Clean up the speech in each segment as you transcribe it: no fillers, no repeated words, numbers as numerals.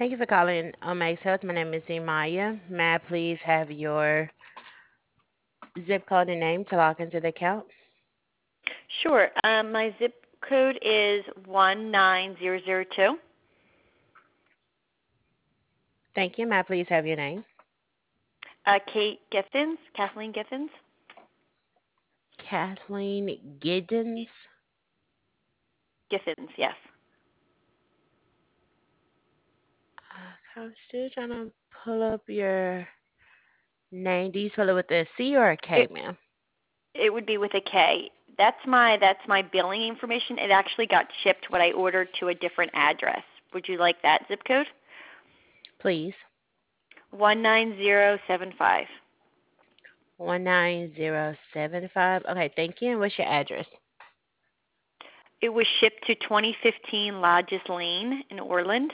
Thank you for calling Omax Health. My name is Imaya. May I please have your zip code and name to log into the account? Sure. My zip code is 19002. Thank you. May I please have your name? Kate Giffens, Kathleen Giffens. Kathleen Giddens. Giffens, yes. I'm still trying to pull up your name. Do you spell it with a C or a K, It ma'am? it would be with a K. That's my billing information. It actually got shipped what I ordered to a different address. Would you like that zip code? Please. 19075. 19075. Okay, thank you. And what's your address? It was shipped to 2015 Lodges Lane in Orland.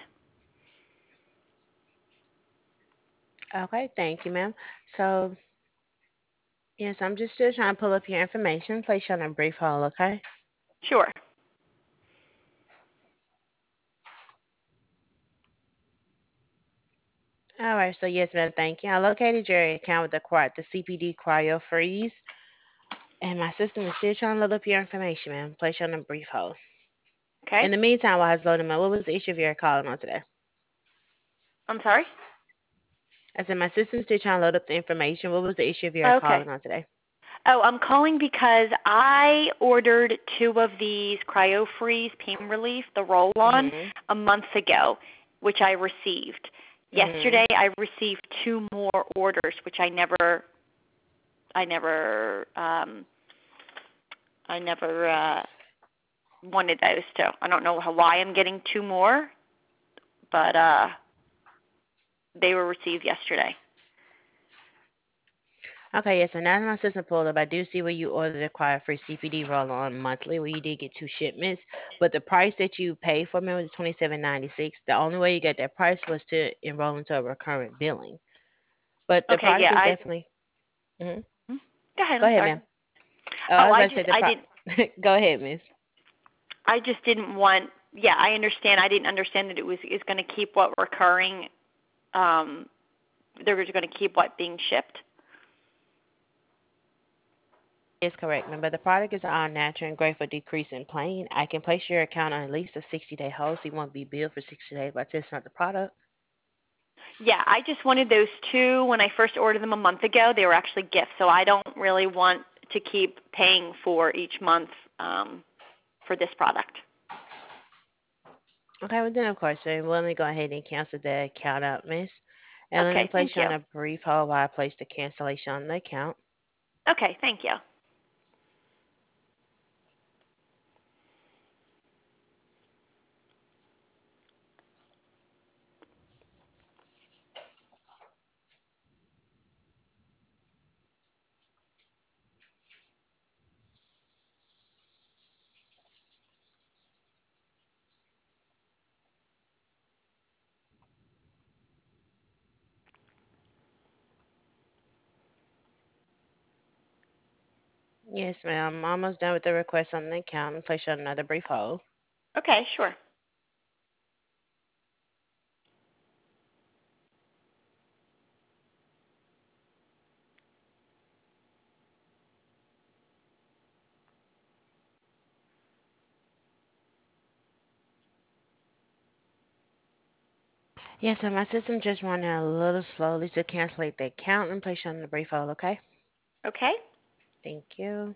Okay, thank you, ma'am. So, yes, I'm just still trying to pull up your information. Place you on a brief hold, okay? Sure. All right, so yes, ma'am, thank you. I located your account with the CPD Cryo Freeze, and my system is still trying to load up your information, ma'am. Place you on a brief hold. Okay. In the meantime, while it's loading, ma'am, what was the issue of your calling on today? I'm sorry? I said my system's still trying to load up the information. What was the issue of your Okay. calling on today? Oh, I'm calling because I ordered two of these CryoFreeze Pain Relief, the roll-on, Mhm. a month ago, which I received. Mhm. Yesterday, I received two more orders, which I never, I never wanted those two. I don't know why I'm getting two more, but they were received yesterday. Okay, yes. So now that my system pulled up, I do see where you ordered a Cryo Free CPD roll-on monthly, where you did get two shipments, but the price that you paid for me was $27.96. The only way you got that price was to enroll into a recurrent billing. But the Okay, product yeah, is definitely. Mhm. go ahead. Go I'm ahead, sorry. ma'am. Oh, I Oh, was about to say I didn't. Go ahead, miss. I just didn't want. Yeah, I understand. I didn't understand that it was is going to keep what recurring. Um, they're going to keep what being shipped. Is correct, ma'am. But the product is all natural and great for decreasing pain. I can place your account on at least a 60-day hold, so you won't be billed for 60 days by testing out the product. Yeah, I just wanted those two when I first ordered them a month ago. They were actually gifts, so I don't really want to keep paying for each month for this product. Okay, well then, of course, then let me go ahead and cancel the account out, miss. And let me Okay, thank place you you. on a brief hold while I place the cancellation on the account. Okay, thank you. Yes, ma'am. I'm almost done with the request on the account and place you on another brief hold. Okay, sure. Yes, so my system just running a little slowly to cancel the account and place you on the brief hold, okay? Okay. Thank you.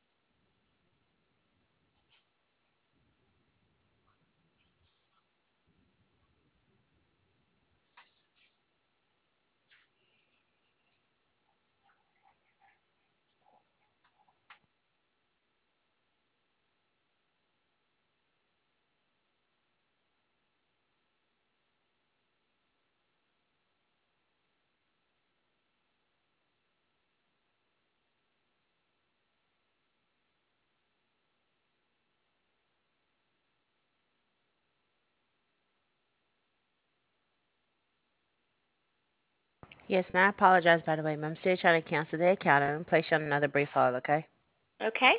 Yes, ma'am. I apologize, by the way, ma'am. I'm still trying to cancel the account and place you on another brief hold, okay? Okay.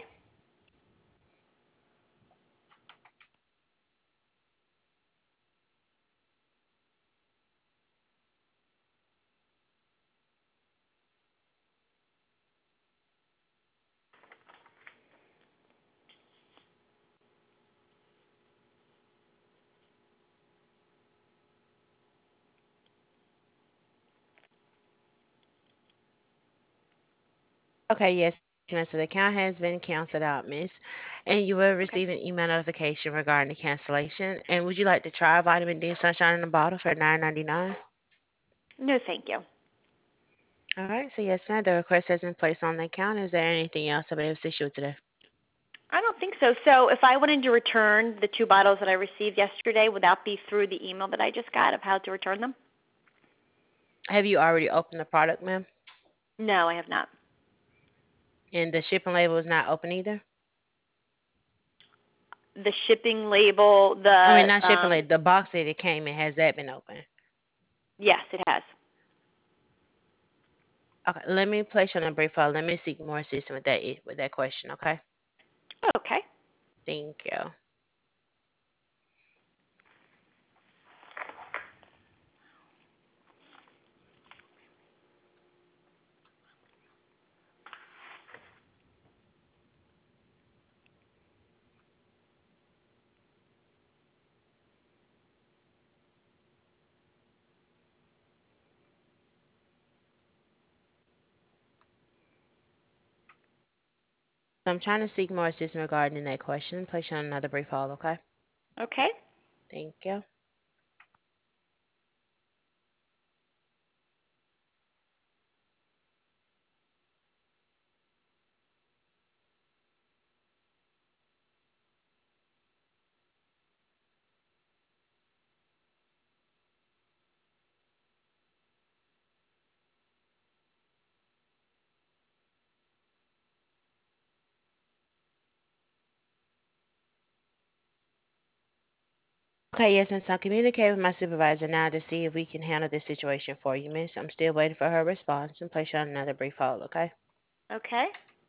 Okay, yes, ma'am. So the account has been canceled out, miss. And you will Okay. receive an email notification regarding the cancellation. And would you like to try vitamin D sunshine in a bottle for $9.99? No, thank you. All right, so yes, ma'am. The request has been placed on the account. Is there anything else I'll be able to assist you with today? I don't think so. So if I wanted to return the 2 bottles that I received yesterday, would that be through the email that I just got of how to return them? Have you already opened the product, ma'am? No, I have not. And the shipping label is not open either? The shipping label, I the mean, not shipping label. The box that it came in, has that been open? yes, it has. Okay, let me place you on a brief hold. Let me seek more assistance with that question, okay? Okay. Thank you. So I'm trying to seek more assistance regarding that question. Place you on another brief hold, okay? Okay. Thank you. Okay, yes, miss. I'll communicate with my supervisor now to see if we can handle this situation for you, miss. I'm still waiting for her response and place you on another brief hold, okay? Okay.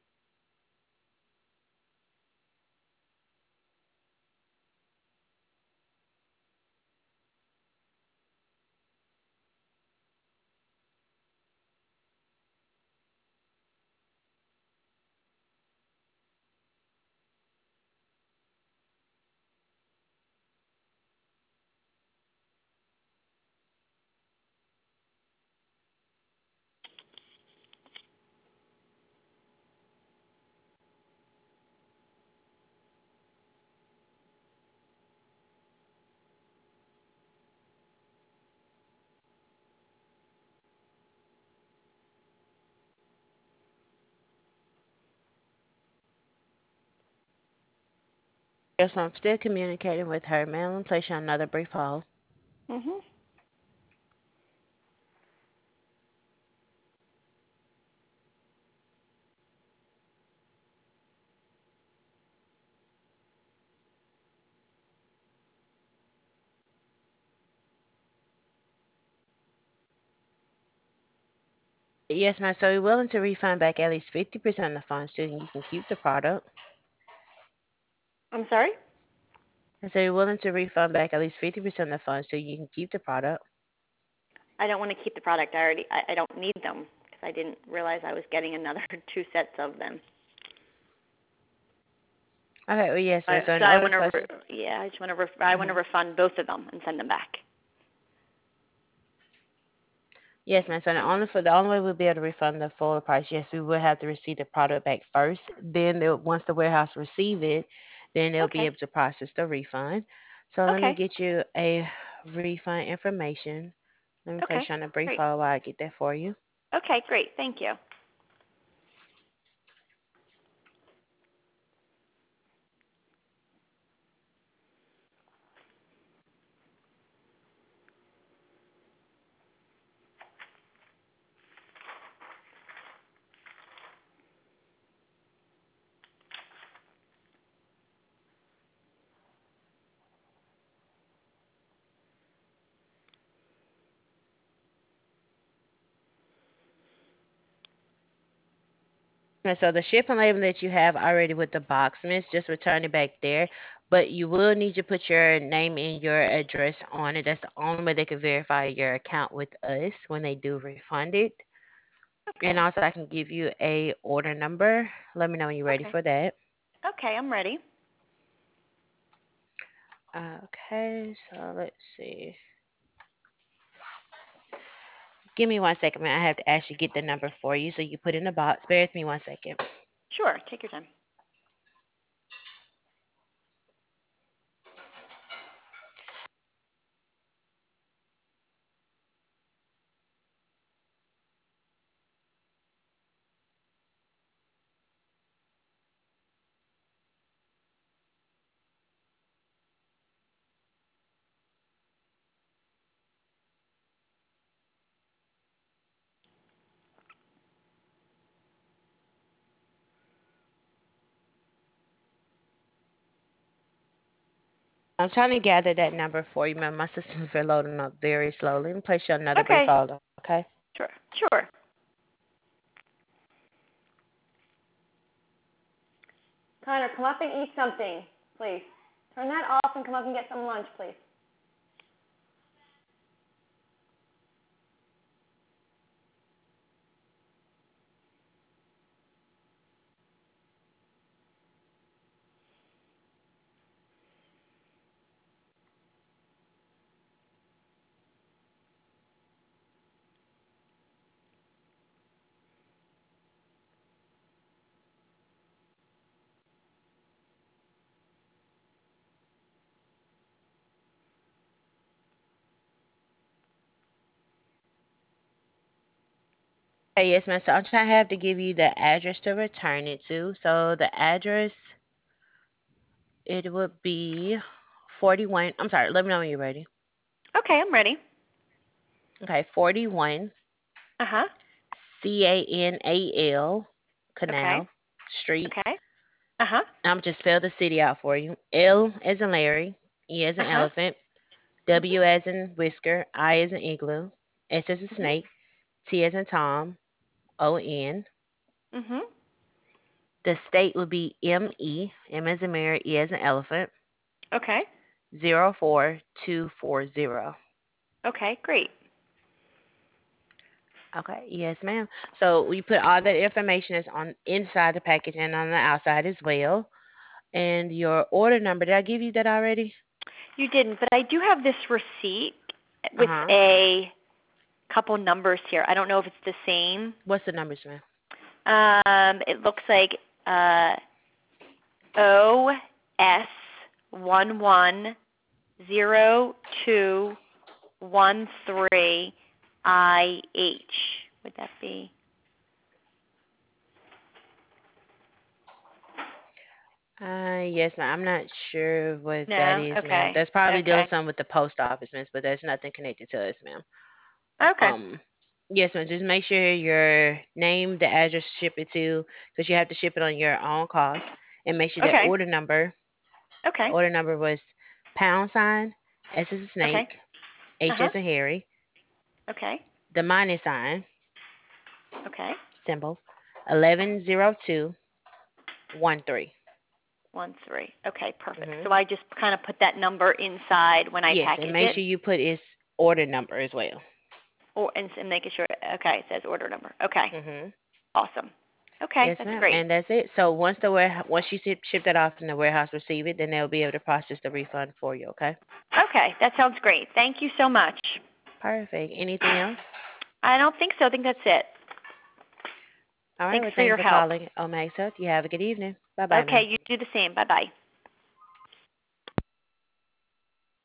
Yes, I'm still communicating with her, ma'am. And place you on another brief hold. Mhm. Yes, ma'am. So we're willing to refund back at least 50% of the funds so you can keep the product. I'm sorry? And so you're willing to refund back at least 50% of the funds so you can keep the product. I don't want to keep the product. I don't need them because I didn't realize I was getting another 2 sets of them. Okay, well, yes, ma'am. So in So I order want for to us, yeah, I want to refund both of them and send them back. yes, ma'am. So the only way we'll be able to refund the full price, yes, we will have to receive the product back first. Then once the warehouse receive it, then they'll be Okay. able to process the refund. So let me Okay. get you a refund information. Let me Okay. place you on a brief Great. hold while I get that for you. Okay, great. Thank you. And so the shipping label that you have already with the box, miss, just return it back there. But you will need to put your name and your address on it. That's the only way they can verify your account with us when they do refund it. And Okay. also I can give you a order number. Let me know when you're ready Okay. for that. Okay, I'm ready. Okay, so let's see. Give me 1 second, man. I have to actually get the number for you so you put in the box. Bear with me 1 second. Sure, take your time. I'm trying to gather that number for you, man. My system's been loading up very slowly. Let me place you on another brief Okay, hold, okay? sure, sure. Connor, come up and eat something, please. Turn that off and come up and get some lunch, please. Hey, yes, ma'am. So I'm trying to have to give you the address to return it to. So the address, it would be 41. I'm sorry. Let me know when you're ready. Okay, I'm ready. Okay, 41 Uh-huh. Canal Okay. Canal Street. Okay. Uh-huh. I'm just spell the city out for you. L as in Larry, E as in Uh-huh. elephant, Mhm. W as in whisker, I as in igloo, S as in Mhm. snake, T as in Tom, O-N. Mhm. The state would be M-E, M as in Mary, E as in elephant, Okay. 04240. Okay, great. Okay, yes, ma'am. So we put all that information is on inside the package and on the outside as well. And your order number, did I give you that already? You didn't, but I do have this receipt with Uh-huh. a couple numbers here. I don't know if it's the same. What's the numbers, ma'am? It looks like OS110213IH. Would that be? Yes, ma'am. I'm not sure what that No? is, ma'am. Okay. That's probably dealing Okay. something with the post office, miss, but there's nothing connected to us, ma'am. Okay. Um, yes, ma'am. Just make sure your name, the address to ship it to, because you have to ship it on your own cost, and make sure that Okay. Okay. order number was pound sign, S as a Okay. snake, H Uh-huh. as in Harry, Okay. the minus sign Okay. symbol, 110213. 13. Okay, perfect. Mm-hmm. So I just kind of put that number inside when I Yes, and package make it, sure you put its order number as well. or and making sure. Okay, it says order number. Okay, Mm-hmm. awesome. Okay, Yes, that's ma'am. great. And that's it. So once you ship that off and the warehouse receive it, then they'll be able to process the refund for you. Okay. Okay, that sounds great. Thank you so much. Perfect. Anything else? I don't think so. I think that's it. All right. Thanks Well, for thanks your for help. calling Omax Health. You have a good evening. Bye bye, Okay, ma'am. you do the same. Bye bye.